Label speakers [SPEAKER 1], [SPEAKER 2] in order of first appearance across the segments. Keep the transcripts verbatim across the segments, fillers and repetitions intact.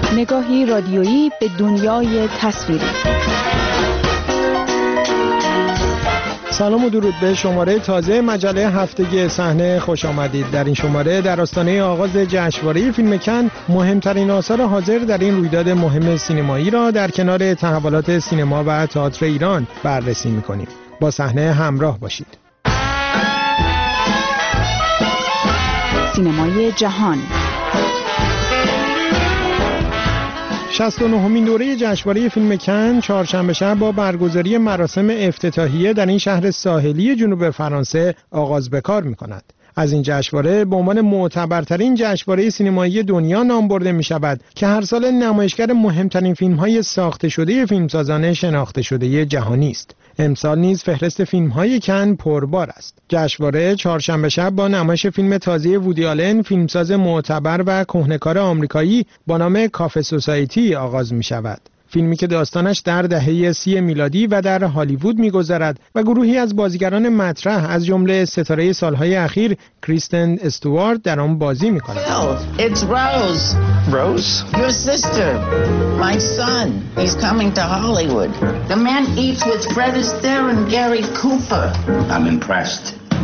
[SPEAKER 1] نگاهی رادیویی به دنیای تصویری.
[SPEAKER 2] سلام و درود به شماره تازه مجله هفتگی صحنه خوش آمدید. در این شماره در آستانه آغاز جشنواره فیلم کن مهمترین آثار حاضر در این رویداد مهم سینمایی را در کنار تحولات سینما و تئاتر ایران بررسی می‌کنیم. با صحنه همراه باشید.
[SPEAKER 1] سینمای جهان
[SPEAKER 2] شصت و نهمین دوره جشنواره فیلم کن چهارشنبه شب با برگزاری مراسم افتتاحیه در این شهر ساحلی جنوب فرانسه آغاز به کار می‌کند. از این جشنواره به عنوان معتبرترین جشنواره سینمایی دنیا نام برده می شود که هر سال نمایشگر مهمترین فیلم‌های ساخته شده فیلمسازان شناخته شده جهانی است. امسال نیز فهرست فیلم‌های کن پربار است. جشنواره چهارشنبه شب با نمایش فیلم تازه وودی آلن، فیلمساز معتبر و کهنه‌کار آمریکایی با نام کافه سوسایتی آغاز می شود. فیلمی که داستانش در دهه سی میلادی و در هالیوود می‌گذرد و گروهی از بازیگران مطرح از جمله ستاره سالهای اخیر کریستن استوارت در آن بازی می‌کنند.
[SPEAKER 3] It's Rose. Rose? Your sister. My son. He's coming to Hollywood. The man eats with Fred Astaire and Gary Cooper. I'm impressed.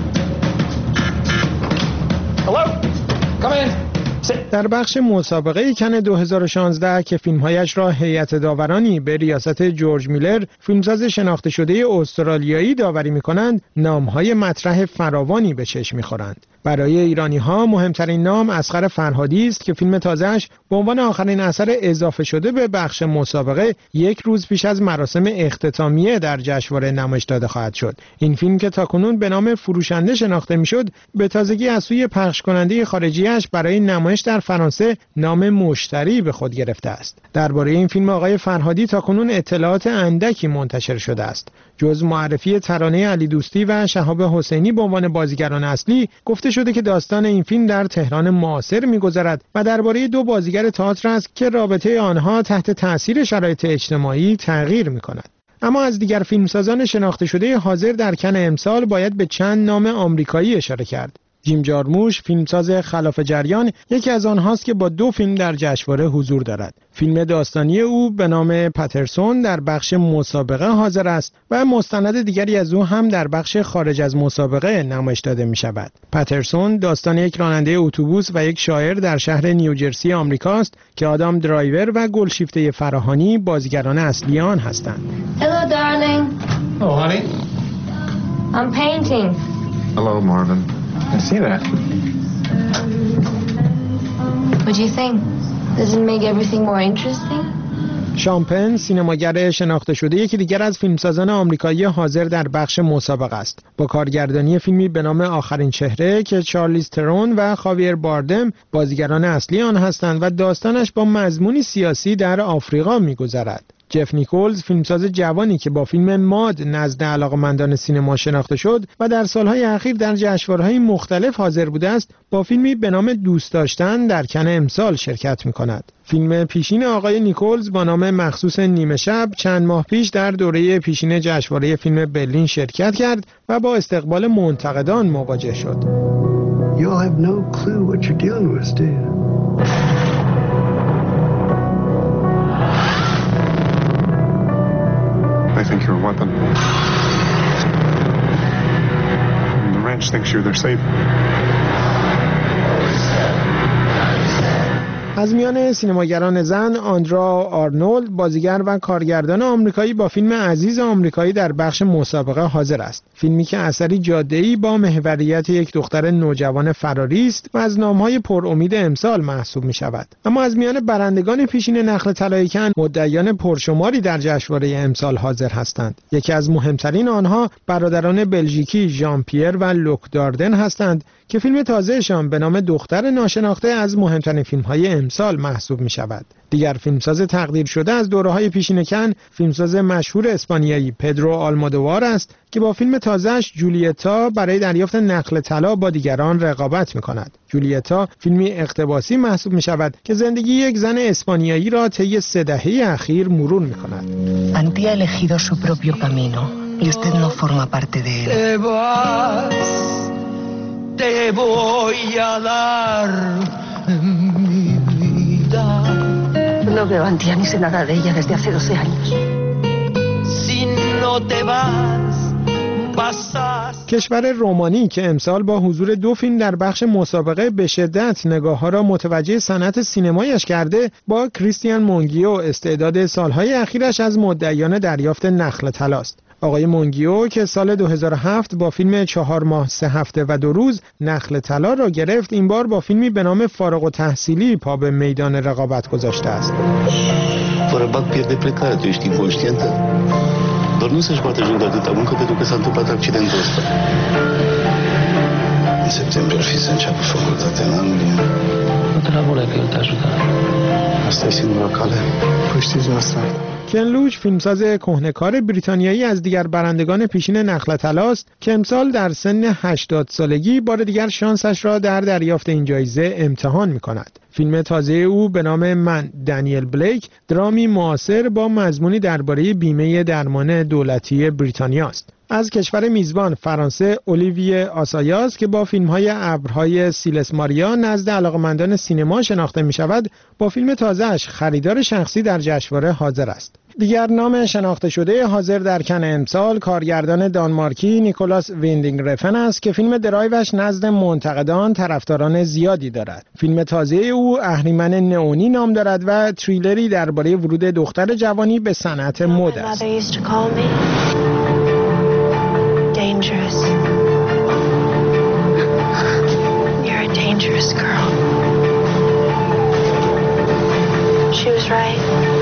[SPEAKER 4] Hello? Come in.
[SPEAKER 2] در بخش مسابقه کن دو هزار و شانزده که فیلمهایش را هیئت داورانی به ریاست جورج میلر، فیلمساز شناخته شده استرالیایی داوری می‌کنند، نام‌های مطرح فراوانی به چشم می‌خورند. برای ایرانی‌ها مهمترین نام اصغر فرهادی است که فیلم تازه‌اش به عنوان آخرین اثر اضافه شده به بخش مسابقه یک روز پیش از مراسم اختتامیه در جشنواره نمایش داده خواهد شد. این فیلم که تاکنون به نام فروشنده شناخته می‌شد، به تازگی از سوی پخش کننده خارجی‌اش برای نمایش در فرانسه نام مشتری به خود گرفته است. درباره این فیلم آقای فرهادی تاکنون اطلاعات اندکی منتشر شده است. جز معرفی ترانه علی دوستی و شهاب حسینی به عنوان بازیگران اصلی، گفته شده که داستان این فیلم در تهران معاصر می‌گذرد و درباره دو بازیگر تئاتر است که رابطه آنها تحت تأثیر شرایط اجتماعی تغییر می‌کند. اما از دیگر فیلمسازان شناخته شده حاضر در کن امسال باید به چند نام آمریکایی اشاره کرد. جیم جارموش، فیلمساز خلاف جریان، یکی از آنهاست که با دو فیلم در جشنواره حضور دارد. فیلم داستانی او به نام پاترسون در بخش مسابقه حاضر است و مستند دیگری از او هم در بخش خارج از مسابقه نمایش داده می شود. پاترسون داستان یک راننده اتوبوس و یک شاعر در شهر نیوجرسی آمریکاست که آدام درایور و گلشیفته فراهانی بازیگران اصلی آن هستند.
[SPEAKER 5] Hello darling.
[SPEAKER 4] Oh honey.
[SPEAKER 5] I'm painting.
[SPEAKER 4] Hello Marvin. I see that.
[SPEAKER 5] What do you think? Does it make everything more interesting?
[SPEAKER 2] شامپن سینماگر شناخته شده یکی دیگر از فیلمسازان آمریکایی حاضر در بخش مسابقه است. با کارگردانی فیلمی به نام آخرین چهره که چارلیز ترون و خاویر باردم بازیگران اصلی آن هستند و داستانش با مضمونی سیاسی در آفریقا می‌گذرد. جف نیکولز، فیلمساز جوانی که با فیلم ماد نزد علاقه‌مندان سینما شناخته شد و در سالهای اخیر در جشنواره‌های مختلف حاضر بوده است، با فیلمی به نام دوست داشتن در کن امسال شرکت می‌کند. فیلم پیشین آقای نیکولز با نام مخصوص نیمه شب چند ماه پیش در دوره پیشین جشنواره فیلم برلین شرکت کرد و با استقبال منتقدان مواجه شد.
[SPEAKER 6] You have no clue what you're dealing with, do you?
[SPEAKER 4] I think you're a weapon. And the ranch thinks you're their savior.
[SPEAKER 2] از میان سینماگران زن، آندرا آرنولد، بازیگر و کارگردان آمریکایی با فیلم عزیز آمریکایی در بخش مسابقه حاضر است. فیلمی که اثری جاده‌ای با محوریت یک دختر نوجوان فراری است و از نام‌های پر امید امسال محسوب می‌شود. اما از میان برندگان پیشین نخل طلای کن، مدعیان پرشماری در جشنواره امسال حاضر هستند. یکی از مهمترین آنها برادران بلژیکی ژان پیر و لوک داردن هستند که فیلم تازهشان به نام دختر ناشناخته از مهمترین فیلم‌های امسال محسوب می‌شود. دیگر فیلمساز تقدیر شده از دوره‌های پیشین کن، فیلمساز مشهور اسپانیایی پدرو آلمودوار است که با فیلم تازه‌اش جولیتا برای دریافت نخل طلا با دیگران رقابت می‌کند. جولیتا فیلمی اقتباسی محسوب می‌شود که زندگی یک زن اسپانیایی را طی سه دهه اخیر مرور می‌کند.
[SPEAKER 7] Antía elegido su propio camino y usted no forma parte de él.
[SPEAKER 8] Te vas, te voy a dar mi vida.
[SPEAKER 7] No veo a Antia ni sé nada de ella desde hace doce años.
[SPEAKER 8] Si no te vas, vas a...
[SPEAKER 2] کشور رومانی که امسال با حضور دو فیلم در بخش مسابقه به شدت نگاه‌ها را متوجه صنعت سینمایش کرده، با کریستیان مونگیو استعداد سالهای اخیرش از مدعیان دریافت نخل طلاست. آقای مونگیو که سال دو هزار و هفت با فیلم چهار ماه سه هفته و دو روز نخل طلا را گرفت، این بار با فیلمی به نام فارغ التحصیلی پا به میدان رقابت گذاشته است.
[SPEAKER 9] Fără bag pierde plecare, tu ești inconștientă? Doar nu să-și bată joc de atâta muncă pentru că s-a întâmplat accidentul ăsta. În septembrie ar fi să înceapă facultatea în Anglia. Nu te labore că el te ajută. Asta e singura cale.
[SPEAKER 6] Păi știți noastră.
[SPEAKER 2] کن لوچ فیلمساز کهنه‌کار بریتانیایی از دیگر برندگان پیشین نخل طلا است که امسال در سن هشتاد سالگی بار دیگر شانسش را در دریافت این جایزه امتحان می‌کند. فیلم تازه او به نام من دانیل بلیک درامی معاصر با مضمونی درباره بیمه درمان دولتی بریتانیا است. از کشور میزبان فرانسه اولیویه آسایاس که با فیلم‌های ابرهای سیلس ماریا نزد علاقه‌مندان سینما شناخته می‌شود، با فیلم تازه‌اش خریدار شخصی در جشنواره حاضر است. دیگر نام شناخته شده حاضر در کن امسال کارگردان دانمارکی نیکولاس ویندینگ رفن است که فیلم درایوش نزد منتقدان طرفداران زیادی دارد. فیلم تازه او اهریمن نئونی نام دارد و تریلری درباره ورود دختر جوانی به صنعت مد است.
[SPEAKER 5] Dangerous. You're a dangerous girl. She was right.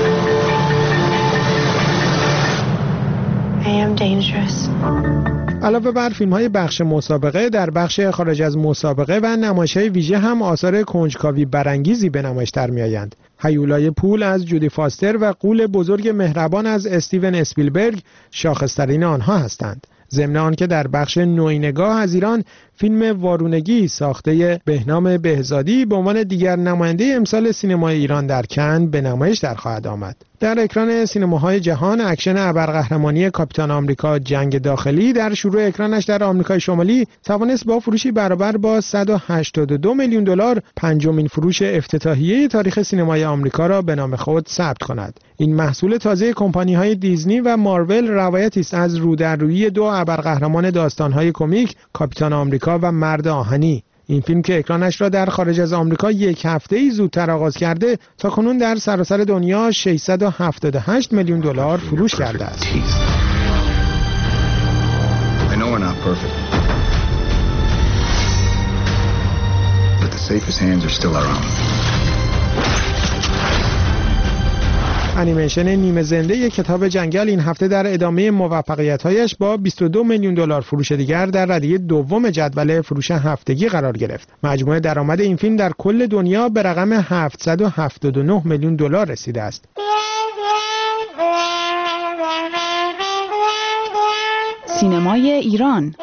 [SPEAKER 5] I am dangerous.
[SPEAKER 2] علاوه بر فیلم‌های بخش مسابقه، در بخش خارج از مسابقه و نمایش‌های ویژه هم آثار کنجکاوی برانگیزی به نمایش در می‌آیند. هیولای پول از جودی فاستر و غول بزرگ مهربان از استیون اسپیلبرگ شاخص‌ترین آنها هستند. ضمن آنکه در بخش نوینگاه از ایران فیلم وارونگی ساخته بهنام بهزادی به عنوان دیگر نماینده امسال سینمای ایران در کن به نمایش در خواهد آمد. در اکران سینماهای جهان اکشن ابرقهرمانی کاپیتان آمریکا جنگ داخلی در شروع اکرانش در آمریکای شمالی توانست با فروشی برابر با صد و هشتاد و دو میلیون دلار پنجمین فروش افتتاحیه تاریخ سینمای آمریکا را به نام خود ثبت کند. این محصول تازه کمپانی‌های دیزنی و مارول روایتی است از رودررویی دو ابرقهرمان داستان‌های کمیک کاپیتان آمریکا و مرد آهنی. این فیلم که اکرانش را در خارج از آمریکا یک هفته‌ای زودتر آغاز کرده، تاکنون در سراسر دنیا ششصد و هفتاد و هشت میلیون دلار فروش کرده است.
[SPEAKER 10] I know we're not perfect. But the safest hands are still our own.
[SPEAKER 2] انیمیشن نیمه زنده یک کتاب جنگل این هفته در ادامه موفقیت‌هایش با بیست و دو میلیون دلار فروش دیگر در ردیف دوم جدول فروش هفتگی قرار گرفت. مجموع درآمد این فیلم در کل دنیا به رقم هفتصد و هفتاد و نه میلیون دلار رسیده است.
[SPEAKER 1] سینمای ایران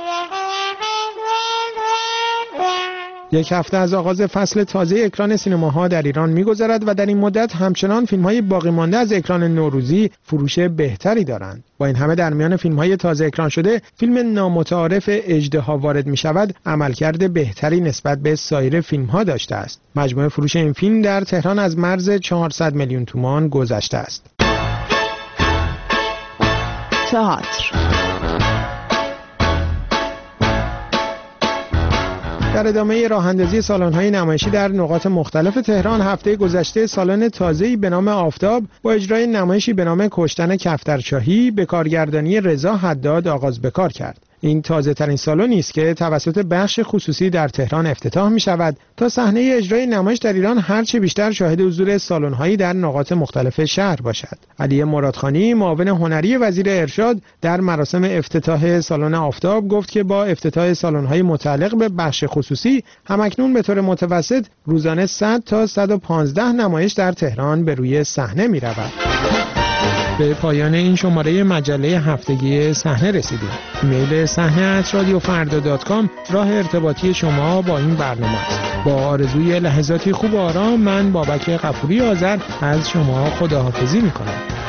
[SPEAKER 2] یک هفته از آغاز فصل تازه اکران سینماها در ایران می‌گذرد و در این مدت همچنان فیلم‌های باقی مانده از اکران نوروزی فروش بهتری دارند. با این همه در میان فیلم‌های تازه اکران شده، فیلم نامتعارف اژدها وارد می‌شود عملکرد بهتری نسبت به سایر فیلم‌ها داشته است. مجموع فروش این فیلم در تهران از مرز چهارصد میلیون تومان گذشته است.
[SPEAKER 1] تئاتر
[SPEAKER 2] در ادامه راه‌اندازی سالن‌های نمایشی در نقاط مختلف تهران، هفته گذشته سالن تازه‌ای به نام آفتاب با اجرای نمایشی به نام کشتن کفترشاهی به کارگردانی رضا حداد آغاز به کار کرد. این تازه ترین سالنی است که توسط بخش خصوصی در تهران افتتاح می شود تا صحنه اجرای نمایش در ایران هرچه بیشتر شاهد حضور سالن‌هایی در نقاط مختلف شهر باشد. علی مرادخانی معاون هنری وزیر ارشاد در مراسم افتتاح سالن آفتاب گفت که با افتتاح سالن‌های متعلق به بخش خصوصی همکنون به طور متوسط روزانه صد تا صد و پانزده نمایش در تهران به روی صحنه می رود. به پایان این شماره مجله هفتگی صحنه رسیدیم. ایمیل صحنه ات رادیو فردا دات کام راه ارتباطی شما با این برنامه است. با آرزوی لحظاتی خوب و آرام، من بابک غفوری آذر از شما خداحافظی می‌کنم.